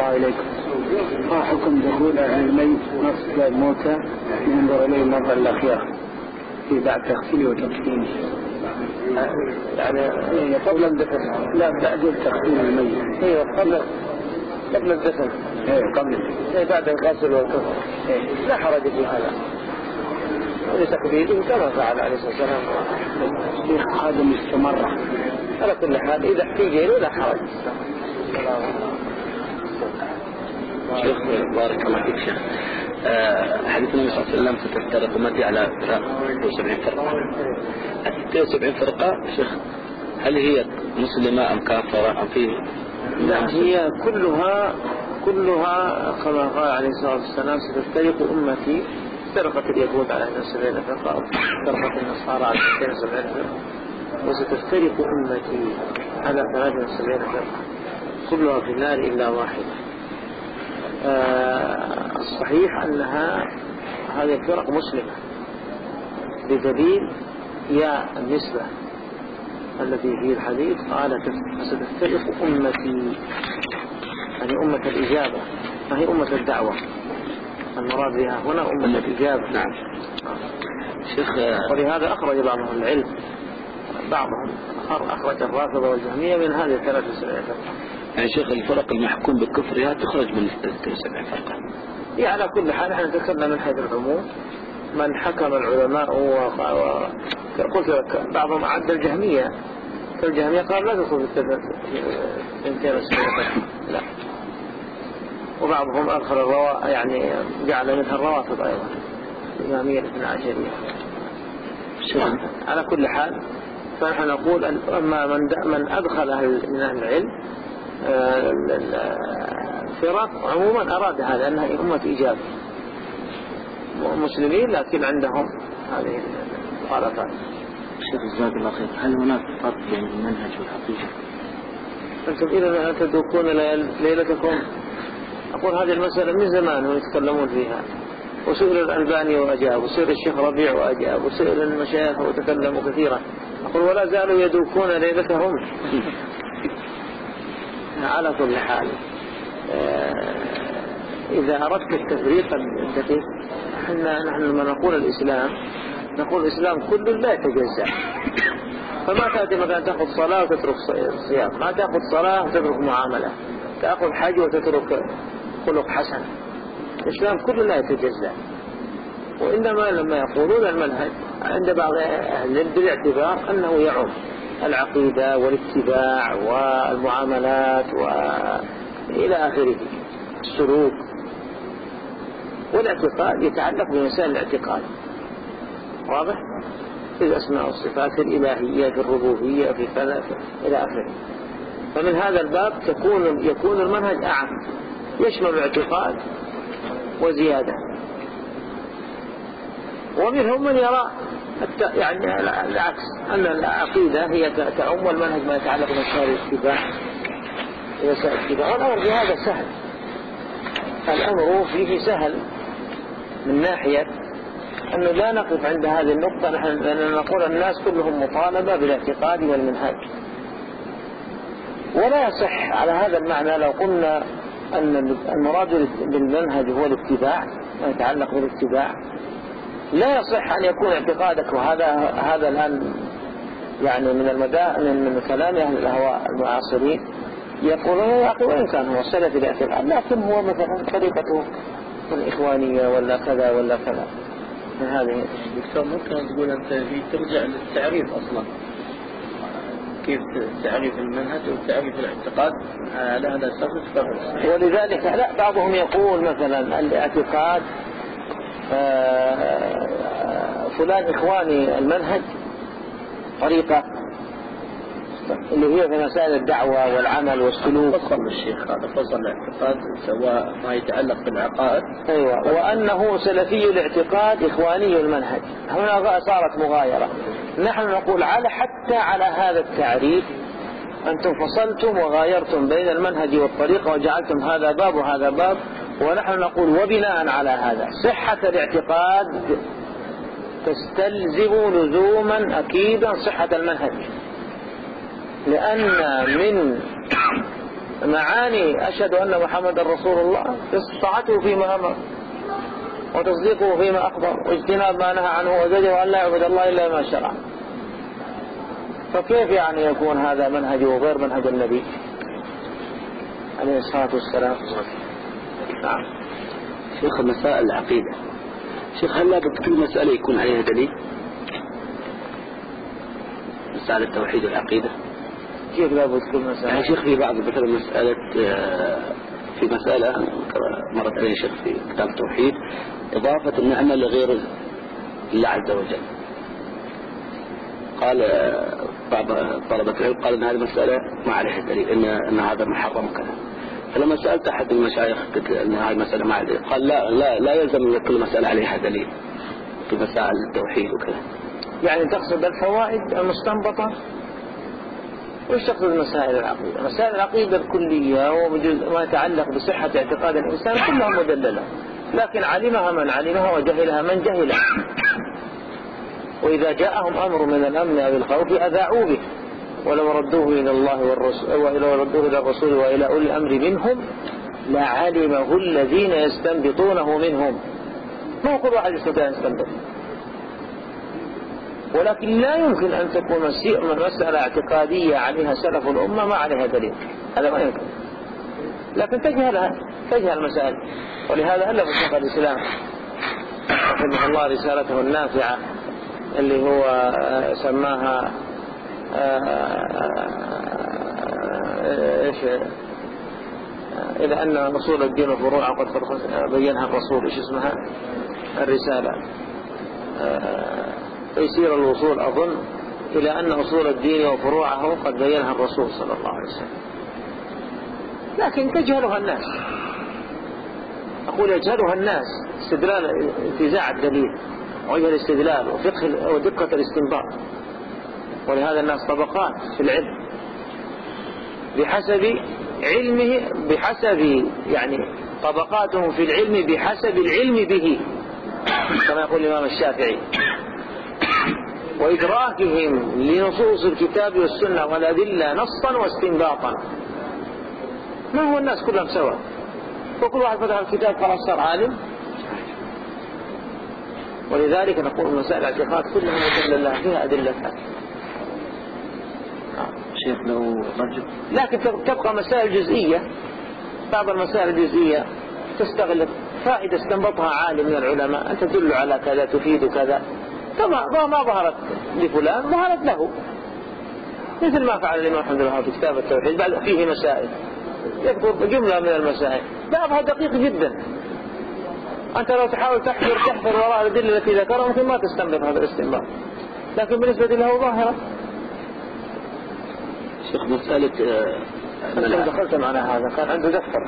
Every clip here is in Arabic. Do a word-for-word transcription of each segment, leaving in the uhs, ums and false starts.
الله إليكم. ما حكم دخول أهل الميت نصف الموتى ينظر إليه النظر الأخير في بعد تغسيله وتكفينه؟ يعني قبل الدفن؟ لا، بعد تغسيل الميت. ايوه قبل قبل الدفن. ايه قبل. ايه بعد الغسل والكفن. ايه لا حرج في هذا ولتكبيره كما فعل عليه الصلاة والسلام. شيخ هذا مستمرة على كل حال إذا احتيج إليه لا حرج. شيخ بارك الله فيك شيخ. حديث النبي صلى الله عليه وسلم ستفترق أمتي على اثنتين وسبعين فرقة. اثنتين وسبعين فرقة شيخ، هل هي مسلمة أم كافرة أم فيه؟ لا، هي كلها كلها كما قال عليه الصلاة والسلام ستفترق أمتي. افترقت اليهود على اثنتين وسبعين فرقة، افترقت النصارى على اثنتين وسبعين فرقة، وستفترق أمتي على ثلاثة وسبعين فرقة كلها في النار إلا واحدة. آه الصحيح أنها هذه الفرق مسلمة بدليل يا النسبة التي في الحديث قال ستفترق أمتي، يعني أمة الإجابة، ما هي أمة الدعوة، المراد بها هنا أمة الإجابة. نعم. شيخ ولهذا أخرج بعضهم العلم، بعضهم أخرج الرافضة والجهمية من هذه الثلاث وسبعين فرقة. يعني شيخ الفرق المحكوم بكفرها تخرج من اثنتين وسبعين فرقة. هي على كل حال احنا ذكرنا من حيث العموم من حكم العلماء، وقلت لك بعضهم عد الجهمية، فالجهمية قال لا تدخل في اثنتين وسبعين فرقة لا، وبعضهم أدخل الروا يعني جعل منها الروافض أيضا الإمامية الاثنى عشرية. على كل حال فنحن نقول أما من من أدخل أهل من أهل العلم الفرق عموما أراد هذا أنها أمة إجابة مسلمين لكن عندهم هذه المخالفات. شيخ جزاك الله خير، هل هناك فرق بين المنهج والحقيقة؟ أنتم إذا تدركون ليلتكم، أقول هذه المسألة من زمان هم يتكلمون فيها، وسئل الألباني وأجاب، وسئل الشيخ ربيع وأجاب، وسئل المشايخ وتكلموا كثيرا، أقول ولا زالوا يدوكون ليلتهم. على كل حال إذا أردت التفريق الدقيق، نحن لما نقول الإسلام نقول الإسلام كله لا يتجزأ، فما تأتي مثلا تأخذ صلاة وتترك صيام، ما تأخذ صلاة وتترك معاملة، تأخذ حج وتترك خلق حسن. الإسلام كله لا يتجزأ، وإنما لما يقولون المنهج عند بعض أهل بالاعتبار أنه يعم العقيدة والاتباع والمعاملات وإلى آخره، السلوك والاعتقاد يتعلق بمسائل الاعتقاد، واضح؟ في الأسماء والصفات، في الإلهية، في الربوبية، في كذا إلى آخره. فمن هذا الباب تكون يكون المنهج أعم، يشمل الاعتقاد وزيادة. ومنهم من يرى يعني العكس، أن العقيدة هي تعم والمنهج ما يتعلق بمسائل الاتباع ومسائل الاتباع. والأمر في هذا سهل، الأمر فيه سهل من ناحية أنه لا نقف عند هذه النقطة، نحن لأننا نقول الناس كلهم مطالبة بالاعتقاد والمنهج، ولا يصح على هذا المعنى لو قلنا أن المراد بالمنهج هو الاتباع ما يتعلق بالاتباع، لا يصح أن يكون اعتقادك، وهذا هذا الآن يعني من المدائن من كلام أهل الأهواء المعاصرين يقولون يا أخي وإن كان هو سلفي الاعتقاد لكن هو مثلا طريقته الإخوانية ولا كذا ولا كذا من هذه. دكتور ممكن تقول أنت في ترجع للتعريف أصلا، كيف تعريف المنهج وتعريف الاعتقاد على هذا الأساس تفرق. ولذلك لا بعضهم يقول مثلا الاعتقاد فلان إخواني المنهج طريقة اللي هي في مسائل الدعوة والعمل والسلوك. فصل الشيخ هذا فصل الاعتقاد سواء ما يتعلق بالعقائد. أيوة، وأنه سلفي الاعتقاد إخواني المنهج، هنا صارت مغايرة. نحن نقول على حتى على هذا التعريف أنتم فصلتم وغايرتم بين المنهج والطريقة وجعلتم هذا باب وهذا باب، ونحن نقول وبناء على هذا صحة الاعتقاد تستلزم لزوما أكيدا صحة المنهج، لأن من معاني أشهد أن محمد رسول الله طاعته فيما أمر وتصديقه فيما أخبر واجتناب ما نهى عنه وزجر وأن لا يعبد الله إلا ما شرع. فكيف يعني يكون هذا منهجه غير منهج النبي عليه الصلاة والسلام؟ نعم. شيخ مسائل العقيدة، شيخ هل لابد كل مسألة يكون عليها دليل؟ مسألة التوحيد والعقيدة كيف لابد كل مسألة؟ يعني شيخ في بعض مثلا مسألة في مسألة مرت عليه شيخ في كتاب التوحيد إضافة النعمة لغير الله عز وجل. قال بعض طلبة العلم قال إن هذه المسألة ما عليها دليل، إن إن هذا محرم كذا. فلما سألت أحد المشايخ قلت إن هذه المسألة ما عليها دليل، قال لا لا لا يلزم أن كل مسألة عليها دليل في مسائل التوحيد وكذا. يعني تقصد الفوائد المستنبطة؟ وش تقصد مسائل العقيدة؟ مسائل العقيدة الكلية وما يتعلق بصحة اعتقاد الإنسان كلها مدللة، لكن علمها من علمها وجهلها من جهلها. وإذا جاءهم أمر من الأمن أو الخوف أذاعوا به ولو ردوه إلى الله والرسول ولو ردوه إلى الرسول وإلى أولي الأمر منهم لعلمه الذين يستنبطونه منهم. ما هو كل واحد يستطيع أن يستنبط، ولكن لا يمكن أن تكون مسألة اعتقادية عليها سلف الأمة ما عليها دليل، هذا ما يمكن. لكن تجهلها تجهل المسائل. ولهذا ألف شيخ الإسلام رحمه الله رسالته النافعة اللي هو سماها ايش إذا أن أصول الدين وفروعه قد بينها الرسول، ايش اسمها الرسالة؟ تيسير الوصول أظن إلى أن أصول الدين وفروعه قد بينها الرسول صلى الله عليه وسلم، لكن تجهلها الناس. أقول يجهلها الناس استدلال انتزاع الدليل وجه الاستدلال وفقه ودقة الاستنباط. ولهذا الناس طبقات في العلم بحسب علمه بحسب يعني طبقاتهم في العلم بحسب العلم به كما يقول الإمام الشافعي، وإدراكهم لنصوص الكتاب والسنة والأدلة نصا واستنباطا. ما هو الناس كلهم سواء، وكل واحد فتح الكتاب خلاص صار عالم. ولذلك نقول مسائل الاعتقاد كلها مدللة فيها أدلتها. شيخ لو رجل لكن تبقى مسائل جزئية، بعض المسائل الجزئية تستغل فائدة استنبطها عالم من العلماء أن تدل على كذا تفيد كذا، كما ما ظهرت لفلان ظهرت له، مثل ما فعل الإمام أحمد الله في كتاب التوحيد. بعد فيه مسائل يذكر جملة من المسائل بعضها دقيق جدا، أنت لو تحاول تحفر تحفر وراء الأدلة التي ذكرها ممكن ما تستنبط هذا الاستنباط، لكن بالنسبة له ظاهرة. شيخ مسألة أنت دخلت معنا هذا كان عنده دفتر.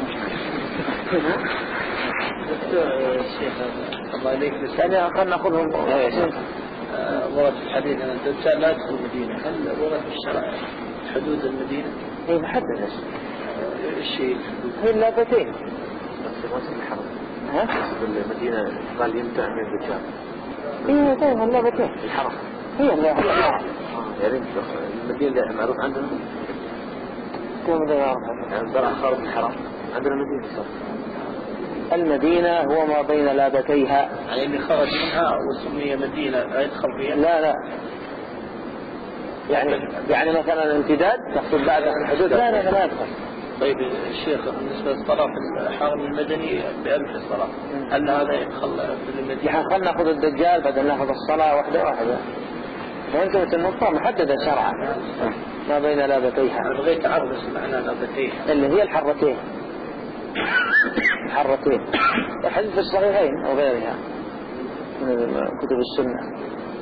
الشيخ الله عليك يعني خلنا نأخذهم ورد في الحديث أن الدجال لا يدخل المدينة، هل ورد في الشرع حدود المدينة؟ هي محددة الشيء هي اللابتين بس ما اسم الحرم ها؟ المدينة قال يمتع من الدجال. هي طيب اللابتين الحرم هي اللابتين. يا ريت المدينة معروف عندنا كم ذا يعرف يعني زرع خارج الحرم عندنا مدينة صار. المدينة هو ما بين لابتيها، يعني اللي خرج منها وسمي مدينة لا يدخل فيها؟ لا لا يعني يعني مثلا الامتداد تقصد بعد الحدود؟ لا لا لا يدخل. طيب الشيخ بالنسبة للصلاة في الحرم المدني بألف الصلاة، هل هذا يدخل في المدينة؟ خلنا نأخذ الدجال بدل نأخذ الصلاة واحدة واحدة. فأنت النقطة محددة شرعا ما بين لابتيها. أنا بغيت أعرف معنى لابتيها اللي هي الحرتين الحرتين الحديث في الصحيحين وغيرها من كتب السنة.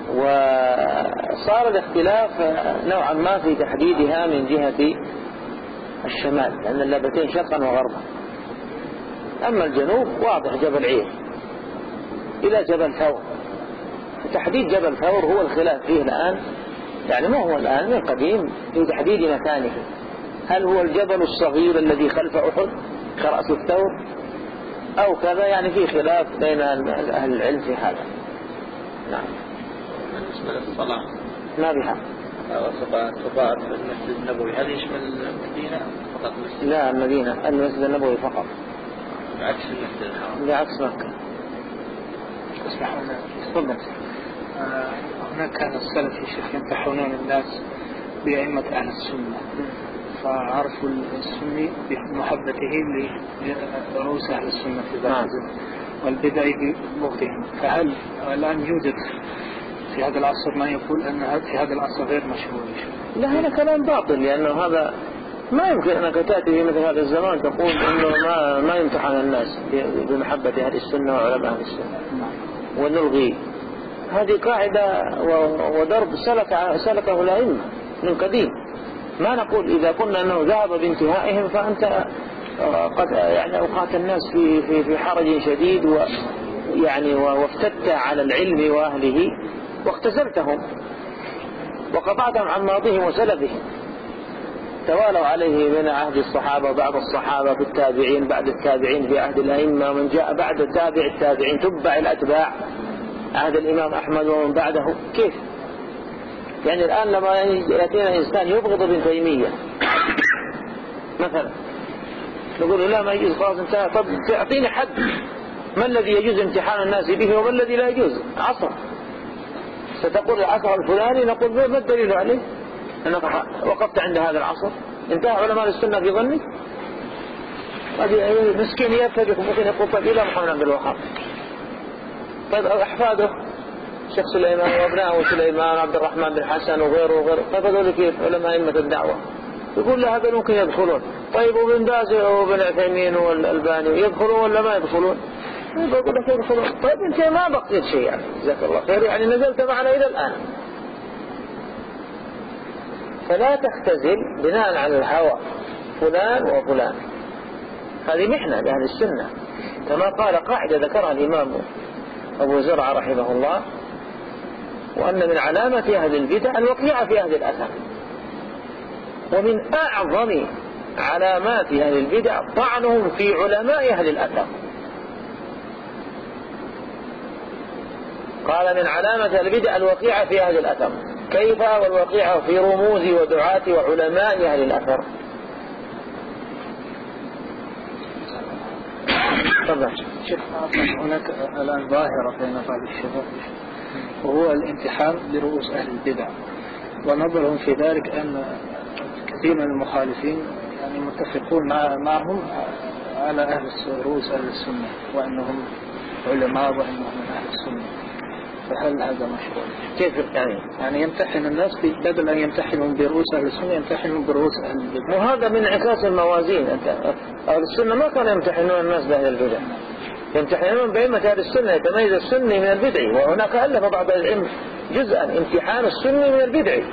وصار الاختلاف نوعا ما في تحديدها من جهة الشمال، لأن اللابتين شرقا وغربا. أما الجنوب واضح جبل عير إلى جبل ثور. تحديد جبل ثور هو الخلاف فيه الآن، يعني ما هو الآن من قديم في تحديد مكانه، هل هو الجبل الصغير الذي خلف أحد كرأس الثور أو كذا، يعني في خلاف بين أهل العلم في هذا. نعم. بالنسبة للصلاة ما بها تضاعف في المسجد النبوي هل يشمل المدينة؟ فقط؟ لا، المدينة، المسجد النبوي فقط، بعكس المسجد الحرام، بعكس مكة. تفضل. هناك كان السلف يا شيخ يمتحنون الناس بأئمة أهل السنة، فعرفوا السني بمحبته لرؤوس أهل السنة في ذات الزمن والبدع ببغضهم. فهل الآن يوجد في هذا العصر ما يقول أن في هذا العصر غير مشروع؟ لا، هذا كلام باطل، لأنه هذا ما يمكن أنك تأتي في مثل هذا الزمان تقول إنه ما ما يمتحن الناس بمحبة أهل السنة وعلماء أهل السنة ونلغي. هذه قاعدة ودرب سلك سلكه الأئمة من قديم. ما نقول إذا قلنا أنه ذهب بانتهائهم فأنت قد يعني أوقات الناس في في في حرج شديد، ويعني وافتدت على العلم وأهله واختزلتهم وقطعتهم عن ماضيهم وسلفهم. توالوا عليه من عهد الصحابة، بعض الصحابة في التابعين، بعد التابعين في عهد الأئمة، من جاء بعد تابع التابعين تبع الأتباع عهد الإمام أحمد ومن بعده. كيف يعني الآن لما يأتينا إنسان يبغض ابن تيمية مثلا نقول له لا ما يجوز، خلاص انتهى. طب تعطيني حد ما الذي يجوز امتحان الناس به وما الذي لا يجوز؟ عصر، ستقول العصر الفلاني، نقول ما الدليل عليه أنك وقفت عند هذا العصر؟ انتهى علماء السنة في ظنك؟ هذه مسكين يرتبك ممكن يقول طيب إلى محمد عبد الوهاب، طيب أحفاده شيخ سليمان وابنائه سليمان عبد الرحمن بن حسن وغيره وغيره، طيب هذول كيف علماء أئمة الدعوة؟ يقول له هذول ممكن يدخلون. طيب وابن باز وابن عثيمين والألباني يدخلون ولا ما يدخلون؟ يقول لك يدخلون. طيب انت ما بقيت شيء يعني، جزاك الله خير، يعني نزلت معنا إلى الآن. فلا تختزل بناء على الهوى فلان وفلان، هذه محنة لأهل السنة، كما قال قاعدة ذكرها الإمام أبو زرع رحمه الله، وأن من علامة أهل البدع الوقيعة في أهل الأثر، ومن أعظم علامات أهل البدع طعنهم في علماء أهل الأثر. قال من علامة أهل البدع الوقيعة في أهل الأثر. كيف والوقيعة في رموز ودعاة وعلماء أهل الأثر؟ طبعا شوف، هناك الآن ظاهرة بين بعض الشباب وهو الامتحان لرؤوس أهل البدع، ونظرهم في ذلك أن كثير من المخالفين يعني متفقون مع معهم على أهل رؤوس أهل السنة وأنهم علماء وأنهم من أهل السنة. فهل هذا مشروع؟ كيف يعني؟ يعني يمتحن الناس بدل أن يمتحنهم برؤوس أهل السنة يمتحنهم برؤوس أهل البدع، وهذا من انعكاس الموازين. أهل السنة ما كانوا يمتحنون الناس بأهل البدع، يمتحنون بأئمة أهل السنة، يتميز السني من البدعي. وهناك ألف بعض العلم جزءا امتحان السني من البدعي.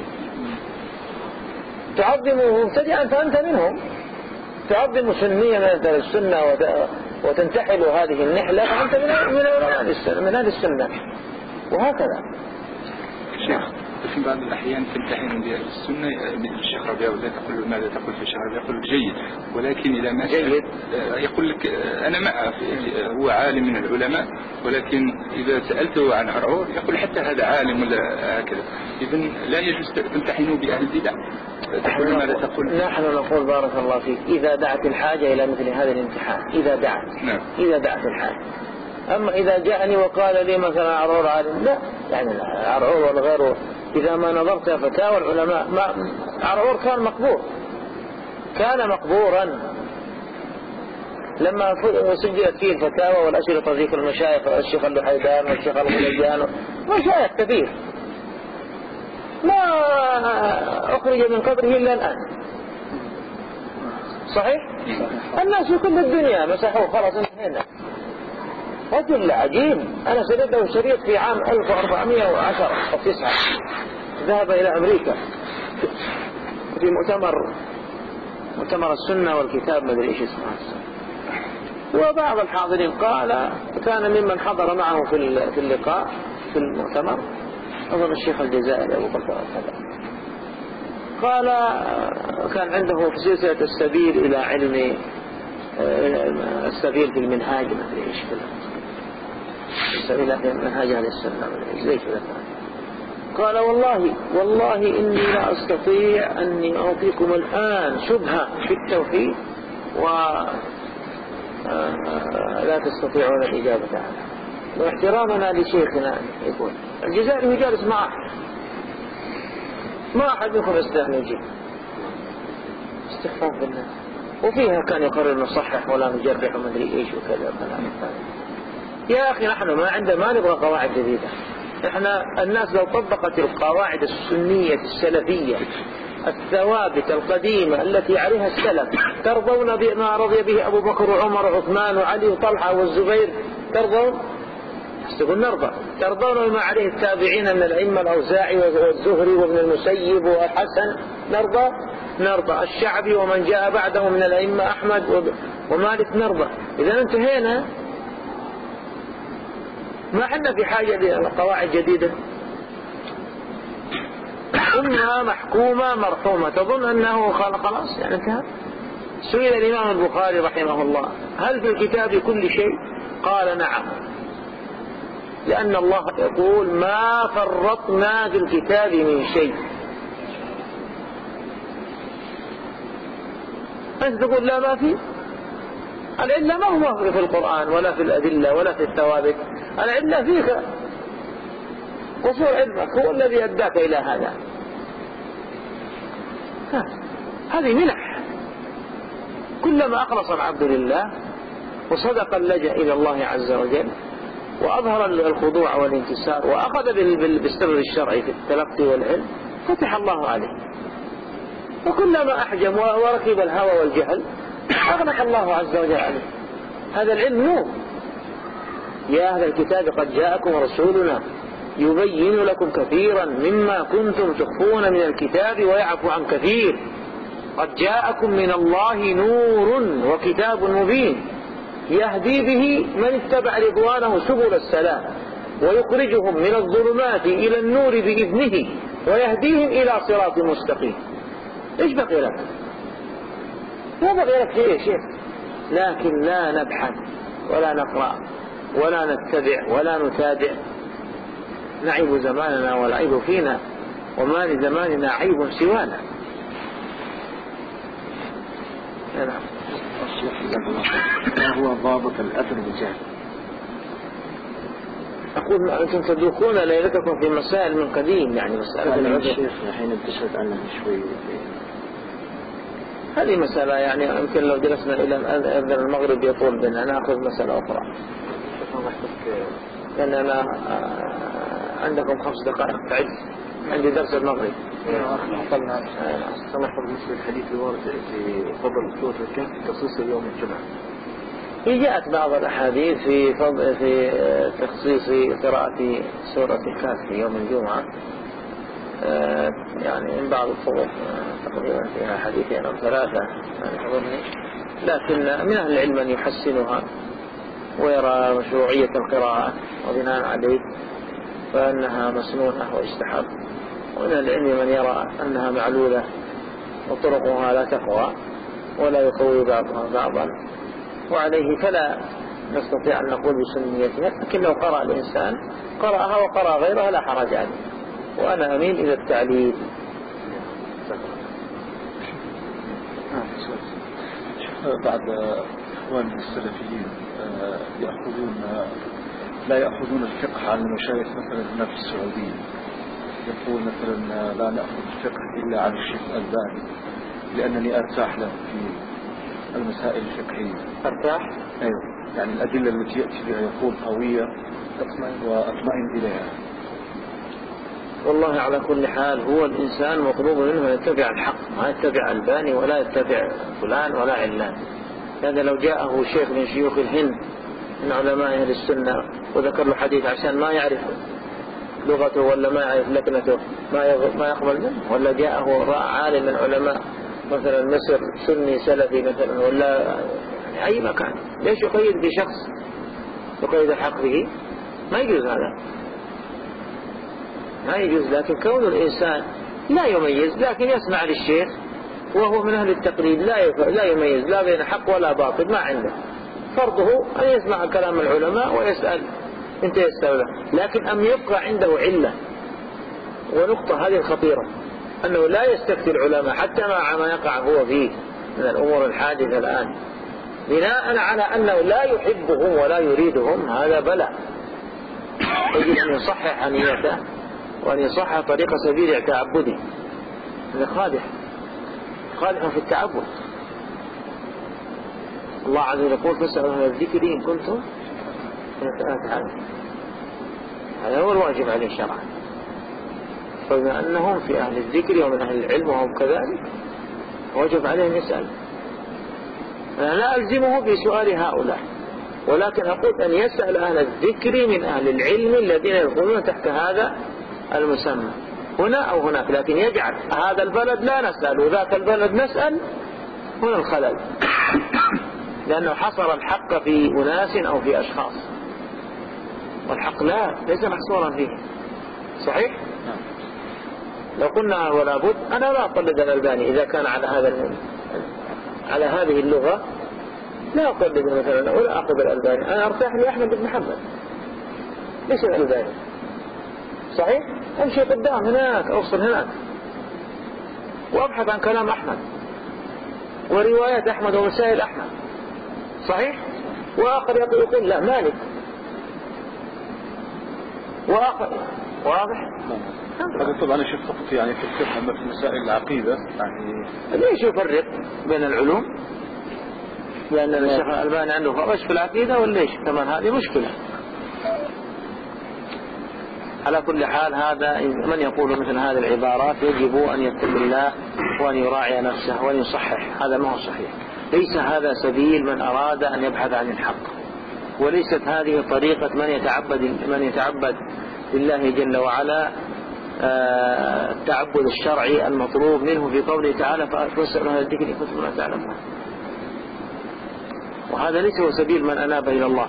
تعظم مبتدئا فأنت منهم، تعظم سنية من أهل السنة وتنتحل هذه النحلة فأنت من أهل السنة من أهل السنة، وهكذا. شيخ في بعض الأحيان تمتحن بأهل السنة، مثل الشيخ ربيع ولا تقول ماذا تقول في الشيخ ربيع؟ يقول جيد، ولكن إذا ما جيد يقول لك أنا معه، هو عالم من العلماء، ولكن إذا سألته عن عرعور يقول حتى هذا عالم ولا هكذا. إذن لا يجوز تمتحنوا بأهل البدع. تقول ماذا تقول؟ نحن نقول بارك الله فيك إذا دعت الحاجة إلى مثل هذا الامتحان، إذا دعت نعم. إذا دعت الحاجة. أما إذا جاءني وقال لي مثلا عرعور عالم، لا، يعني عرعور ولا غيره. إذا ما نظرت فتاوى العلماء، ما عرعور كان مقبور، كان مقبورا لما سجلت فيه الفتاوى والأشرطة ذيك المشايخ، الشيخ اللحيدان والشيخ الغليان، مشايخ كثير ما أخرج من قبره إلا الآن. صحيح؟ الناس في كل الدنيا مسحوه، خلاص انتهينا. رجل عجيب، أنا سجده الشريط في عام ألف وأربعمائة وعشرة أو تسعة، ذهب إلى أمريكا في مؤتمر مؤتمر السنة والكتاب ما أدري إيش اسمه، وبعض الحاضرين قال كان ممن حضر معه في في اللقاء في المؤتمر أظن الشيخ الجزائري أبو بكر كذا، قال كان عنده في سلسلة السبيل إلى علم السبيل في المنهاج ما أدري إيش كذا، السبيل في منهاج أهل السنة زي كذا. قال والله والله إني لا أستطيع أني أعطيكم الآن شبهة في التوحيد ولا تستطيعون الإجابة عنها. واحترامنا لشيخنا يقول الجزائري جالس معه ما أحد يخرج استثنى يجيب استخفاف بالناس، وفيها كان يقرر نصحح ولا نجرح وما أدري إيش وكذا. يا أخي نحن ما عندنا ما نبغى قواعد جديدة. إحنا الناس لو طبقت القواعد السنية السلفية الثوابت القديمة التي عليها السلف، ترضون بما رضي به أبو بكر وعمر وعثمان وعلي وطلحة والزبير؟ ترضون؟ تقول نرضى. ترضون بما عليه التابعين من الأئمة الأوزاعي والزهري وابن المسيب والحسن؟ نرضى؟ نرضى. الشعبي ومن جاء بعده من الأئمة أحمد ومالك؟ نرضى. إذا انتهينا، ما عندنا في حاجة لقواعد جديدة. أمة محكومة مرحومة تظن أنه خلاص يعني انتهى. سئل الإمام البخاري رحمه الله هل في الكتاب كل شيء؟ قال نعم، لأن الله يقول ما فرطنا في الكتاب من شيء. أنت تقول لا ما في. العلة ما هو في القرآن ولا في الأدلة ولا في الثوابت، العلة فيك وصول علمك هو الذي أداك إلى هذا. هذه منح. كلما أخلص العبد لله وصدق اللجأ إلى الله عز وجل وأظهر الخضوع والانكسار وأخذ بالسر الشرعي في التلقي والعلم، فتح الله عليه. وكلما أحجم وركب الهوى والجهل أغنق الله عز وجل عليه. هذا العلم نور. يا أهل الكتاب قد جاءكم رسولنا يبين لكم كثيرا مما كنتم تخفون من الكتاب ويعفو عن كثير. قد جاءكم من الله نور وكتاب مبين يهدي به من اتبع رضوانه سبل السلام ويخرجهم من الظلمات إلى النور بإذنه ويهديهم إلى صراط مستقيم. إيش بقي لك؟ ما بقي لك شيء شيء. لكن لا نبحث ولا نقرأ ولا نتبع ولا نتابع. نعيب زماننا والعيب فينا، وما لزماننا عيب سوانا. نعم. ما هو ضابط الأثر بالجهل؟ أقول أنتم تدركون ليلتكم في مسائل من قديم، يعني مسألة الشيخ الحين انتشرت عنها شوي. هذه مسألة يعني يمكن لو جلسنا إلى أذن المغرب يطول بنا نأخذ مسألة أخرى. لأن أنا عندكم خمس دقائق تعد عندي درس المغرب. طلنا سمح بالنسبة للحديث الوارد في فضل سورة الكهف تخصيص يوم الجمعة. جاءت بعض الأحاديث في فضل في تخصيص قراءة سورة الكهف في يوم الجمعة، يعني من بعض الطرق تقريبا فيها حديثين أو ثلاثة يعني حضرني، لكن من أهل العلم من يحسنها ويرى مشروعية القراءة وبناء عليه فأنها مسنونة ويستحب، ومن العلم من يرى أنها معلولة وطرقها لا تقوى ولا يقوي بعضها بعضا، وعليه فلا نستطيع أن نقول بسنيتها. لكن لو قرأ الإنسان قرأها وقرأ غيرها لا حرج عليه، وأنا أميل إلى التعليل. بعض إخوان السلفيين يأخذون لا يأخذون الفقه عن المشايخ مثلا هنا في السعودية، يقول مثلا لا نأخذ الفقه إلا عن الشيخ الألباني لأنني أرتاح له في المسائل الفقهية. أرتاح؟ أيوة، يعني الأدلة التي يأتي بها يقول قوية وأطمئن إليها. والله على كل حال هو الإنسان مطلوب منه أن يتبع الحق، ما يتبع الباني ولا يتبع فلان ولا علان. هذا لو جاءه شيخ من شيوخ الهند من علماء أهل السنة وذكر له حديث عشان ما يعرف لغته ولا ما يعرف لكنته ما ما يقبل منه، ولا جاءه عالم من علماء مثلا مصر سني سلفي مثلا ولا يعني أي مكان، ليش يقيد بشخص يقيد الحق به؟ ما يجوز هذا، ما يجوز. لكن كون الإنسان لا يميز لكن يسمع للشيخ وهو من أهل التقليد لا لا يميز لا بين حق ولا باطل، ما عنده، فرضه أن يسمع كلام العلماء ويسأل انت يسأل له، لكن أم يبقى عنده علة ونقطة هذه الخطيرة، أنه لا يستفتي العلماء حتى مع ما يقع هو فيه من الأمور الحادثة الآن بناء على أنه لا يحبهم ولا يريدهم. هذا بلاء. يجب أن يصحح نيته وأن يصحح طريق سبيل تعبده. هذا خادع خادع في التعبد. الله عز وجل يقول فاسألوا أهل الذكر إن كنتم تعلمون. هذا هو الواجب عليه شرعا. فبما أنهم في أهل الذكر ومن أهل العلم وهم كذلك وجب عليهم يسأل. أنا لا ألزمه بسؤال هؤلاء، ولكن أقول أن يسأل أهل الذكر من أهل العلم الذين يدخلون تحت هذا المسمى هنا أو هناك، لكن يجعل هذا البلد لا نسأل وذاك البلد نسأل، هنا الخلل. لأنه حصر الحق في أناس أو في أشخاص، والحق لا ليس محصورا فيه. صحيح؟ لو قلنا ولا بد، أنا لا أقلد الألباني إذا كان على هذا على هذه اللغة، لا أقلد مثلا ولا أخذ الألباني. أنا أرتاح لأحمد بن محمد ليس الألباني. صحيح؟ أمشي قدام هناك، أوصل هناك وأبحث عن كلام أحمد وروايات أحمد ومسائل أحمد. صحيح؟ وآخر يقول لا مالك، وآخر واضح. هذا طبعا شيء فقط يعني في الفقه، أما في مسائل العقيدة يعني ليش يفرق بين العلوم؟ لأن الشيخ الألباني عنده فرش في العقيدة وليش كمان هذه مشكلة. على كل حال هذا من يقول مثل هذه العبارات يجب أن يتق الله وأن يراعي نفسه وأن يصحح. هذا ما هو صحيح. ليس هذا سبيل من أراد أن يبحث عن الحق، وليست هذه طريقة من يتعبد من يتعبد لله جل وعلا التعبد الشرعي المطلوب منه في قوله تعالى فاسألوا أهل الذكر إن كنتم لا تعلمون. وهذا ليس هو سبيل من أناب إلى الله،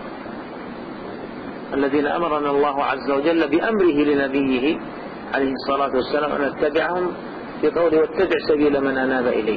الذين أمرنا الله عز وجل بأمره لنبيه عليه الصلاة والسلام أن نتبعهم في قوله واتبع سبيل من أناب إليه.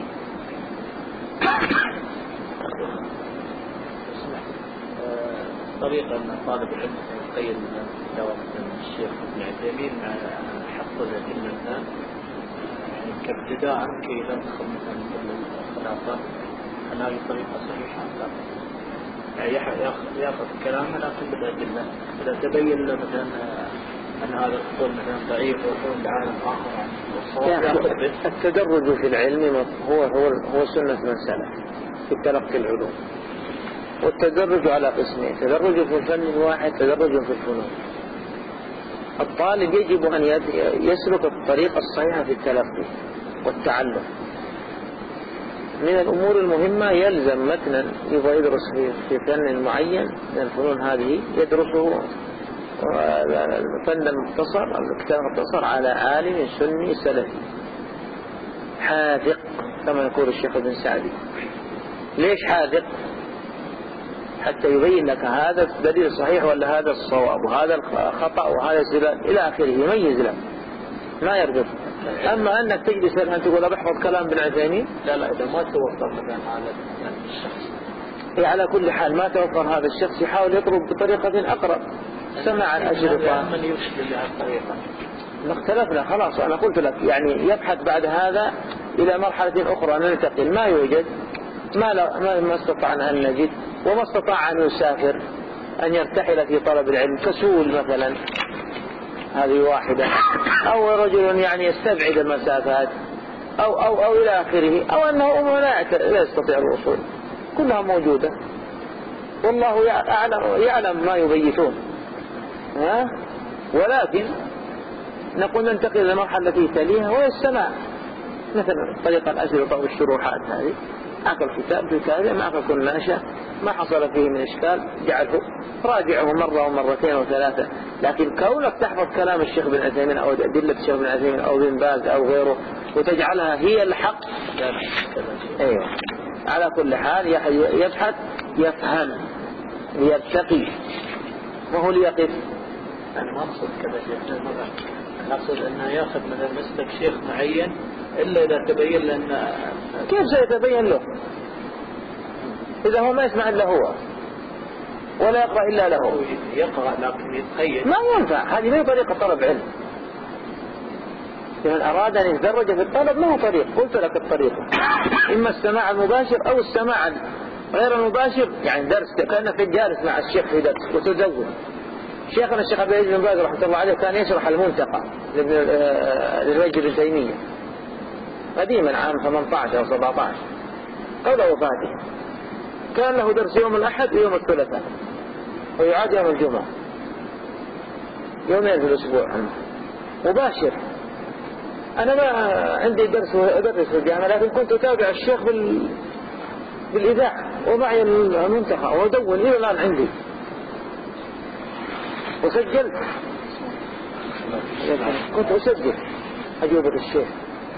طريقة أن طالب العلم يتخيل دوام الشيخ ابن عثيمين مع حق الإنسان يعني كابتداء كي لا تدخل مثلا الخلافات، هل هذه طريقة صحيحة؟ لا، يعني يأخذ كلامه لكن بالأدلة. إذا تبين له مثلا أن هذا القول مثلا ضعيف ويكون لعالم آخر يعني التدرج في العلم هو هو هو سنة من سلف في تلقي العلوم. والتدرج على قسمين: تدرج في الفن واحد، تدرج في الفنون. الطالب يجب أن يسلك الطريقة الصحيحة في التلقي والتعلم. من الأمور المهمة يلزم متنا يبغى يدرس في فن معين من الفنون هذه يدرسه الفن المختصر الكتاب المختصر على عالم سني سلفي حاذق كما يقول الشيخ ابن سعدي. ليش حاذق؟ حتى يبين لك هذا الدليل صحيح ولا هذا الصواب وهذا الخطأ وهذا الزلال إلى آخره، يميز له ما يربط. أما أنك تجلس الآن تقول بحفظ كلام ابن عثيمين، لا لا إذا ما توفر مثلا هذا الشخص إيه على كل حال ما توفر هذا الشخص يحاول يطلب بطريقة أقرب. سمع الأجربة من يرشد لهذه الطريقة اختلفنا خلاص. أنا قلت لك يعني يبحث بعد هذا إلى مرحلة أخرى ننتقل. ما يوجد ما, لا ما استطعنا أن نجد وما استطاع أن يسافر أن يرتحل في طلب العلم كسول مثلا، هذه واحدة. أو رجل يعني يستبعد المسافات أو, أو, أو إلى آخره، أو أنه لا يستطيع الوصول. كلها موجودة والله يعلم, يعلم ما يبيتون. ها؟ ولكن نقول ننتقل إلى المرحلة التي تليها وهي السماع، مثلا طريقة الأشرطة والشروحات هذه. معك الكتاب في كذا، معك كل ناشئ ما حصل فيه من إشكال جعله راجعه مرة ومرتين وثلاثة. لكن كونك تحفظ كلام الشيخ بن عثيمين أو أدلة الشيخ بن عثيمين أو بن باز أو غيره وتجعلها هي الحق، أيوة. على كل حال يبحث يفهم ليرتقي، وهو ليقف. أنا ما أقصد كذا شيخ، أنا أقصد أنه يأخذ مثلا مسلك شيخ معين إلا إذا تبين لأن كيف سيتبين له إذا هو ما يسمع إلا هو ولا يقرأ إلا له؟ يقرأ لكن يتخيل. ما ينفع، هذه ما طريقة طلب علم. ما ينفع. هذه ما طريقة طلب علم. ما ينفع. هذه ما طريقة طلب علم. ما ينفع. هذه ما طريقة طلب علم. ما ينفع. هذه ما طريقة طلب علم. ما ينفع. هذه ما طريقة طلب علم. لمن أراد أن يتدرج في الطلب ما هو طريق. قلت لك الطريق إما السماع المباشر أو السماع غير المباشر، يعني درس كأنك جالس مع الشيخ في درس وتزود. شيخنا الشيخ عبد العزيز بن باز رحمه الله عليه كان يشرح المنتقى للرجل ابن تيمية قديما عام ثمانية عشر أو سبعة عشر قبل وفاته. كان له درس يوم الأحد ويوم الثلاثاء ويعاد يوم الجمعة، يومين في الأسبوع مباشر. أنا ما عندي درس أدرس في الجامعة، لكن كنت أتابع الشيخ بال... بالإذاعة ومعي المنتقى وأدون إلى الآن عندي وسجلت، كنت أسجل أجوبة الشيخ.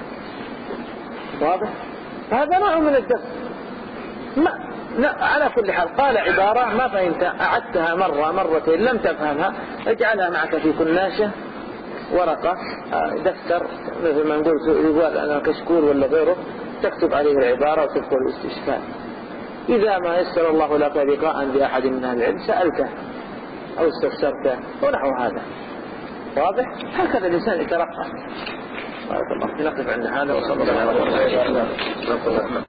واضح؟ هذا نوع من الدرس. ما لا على كل حال قال عبارة ما فهمتها أعدتها مرة مرتين لم تفهمها، اجعلها معك في كناشة ورقة دفتر مثل ما نقول يقول أنا كشكول ولا غيره، تكتب عليه العبارة وتذكر الاستشكال. إذا ما يسر الله لك لقاء بأحد من أهل العلم سألته أو استفسرته ونحو هذا. واضح؟ هكذا الإنسان يترقى. بارك الله. نقف عند هذا وصلى الله عليه وسلم.